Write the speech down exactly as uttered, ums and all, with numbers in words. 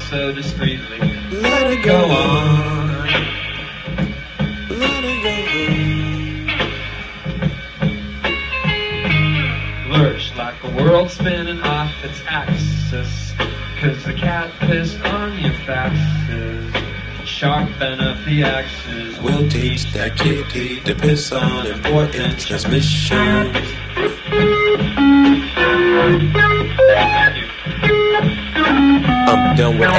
so discreetly. Let it go on. Let it go on. Lurch like a world spinning off its axis, 'cause the cat pissed on your faxes. Sharpen up the axes. We'll teach that kitty to piss on important transmission. I'm done with